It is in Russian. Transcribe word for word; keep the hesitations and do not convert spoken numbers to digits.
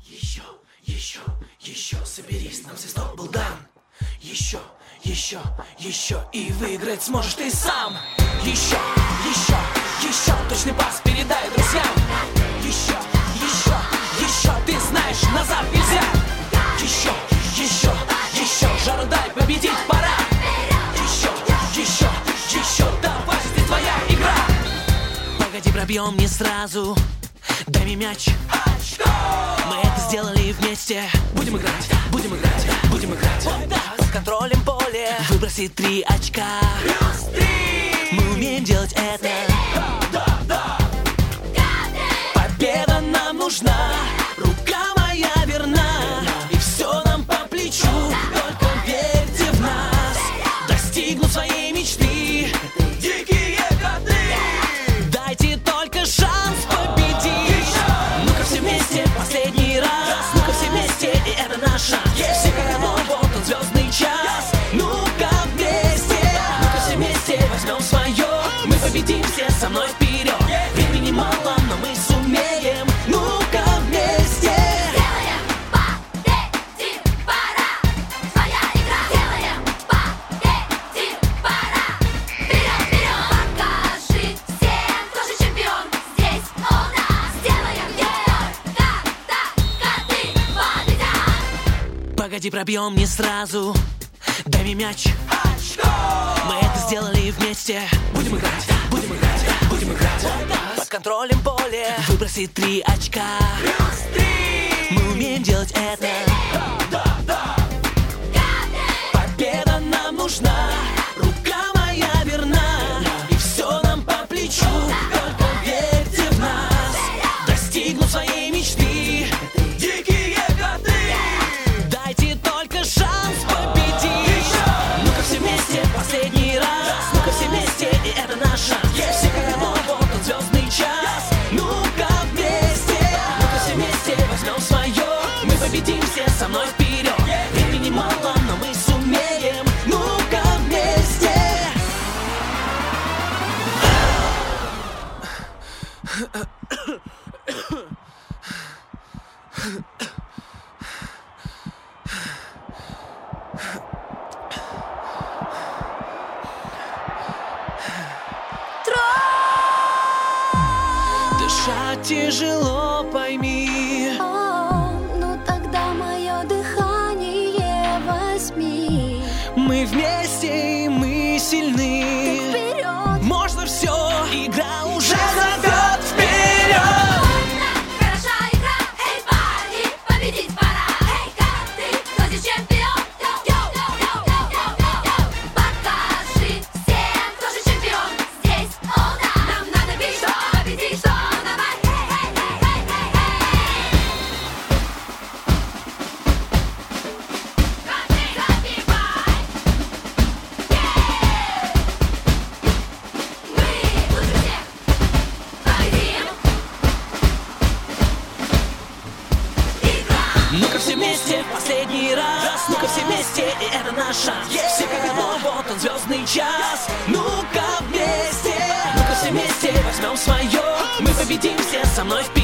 Еще, еще, еще соберись, нам свисток был дан. Еще, еще, еще, и выиграть сможешь ты сам. Еще, еще, еще, точный пас передай друзьям. Еще, еще, еще, ты знаешь, назад нельзя. Еще, еще, еще, жару дай, победить пора. Еще, еще, еще, давай, здесь твоя игра. Погоди, пробьем не сразу, дай мне мяч. Мы это сделали вместе. Будем играть, будем играть, будем играть. Вот так, под контролем поле выбросить три очка. Плюс три. Мы умеем делать это. Да, да. Победа нам нужна, рука моя верна, и все нам по плечу. Только верьте в нас, достигнут своей мечты. Дикие коты, дайте только шанс победить. Ну-ка все вместе, последний раз. Ну-ка все вместе, и это наш шанс. Все королевы, вот он звездный час. Ну-ка вместе, ну-ка все вместе возьмем свое. Мы победим все, со мной вперед. Времени мало, но мы сумеем. Ну-ка вместе. Делаем, победим, пора. Своя игра. Делаем, победим, пора. Вперед, вперед. Покажи всем, кто же чемпион. Здесь у нас. Делаем, только так коты победят. Погоди, пробьем не сразу, дай мне мяч. Мы это сделали вместе. Будем играть, будем играть, будем играть. Под контролем поле выбросить три очка. Плюс три. Мы умеем делать это. Да, да. Победа нам нужна, рука моя верна, и все нам по плечу. Только верьте в нас, достигнут своей мечты. Дикие коты, дайте только шанс победить. Ну-ка все вместе, последний раз. Ну-ка все вместе, и это наш шанс. Все королевы, вот он звездный час. Ну-ка вместе, ну-ка все вместе возьмем свое. Мы победим все, со мной вперед. Времени мало, но мы сумеем. Ну-ка вместе. Дышать тяжело, пойми. О, ну тогда мое дыхание возьми. Мы вместе, и мы сильны. Вперед. Можно все, игра уже зовет вперед. Хороша игра, эй, парни, победить пора. Эй, коты, кто здесь чемпион? Йоу-йоу-йоу-йоу-йоу-йоу. Покажи всем, кто же чемпион. Здесь у нас. Нам надо бить, что победить, что давай. Эй-эй-эй-эй-эй-эй. Коты, забивай. Мы лучше всех победим. Игра. Ну-ка все вместе, последний раз. Ну-ка все вместе, и это наш шанс. Все королевы, вот он звездный час. Ну-ка вместе, ну-ка все вместе возьмем свое. Мы победим все, со мной вперед.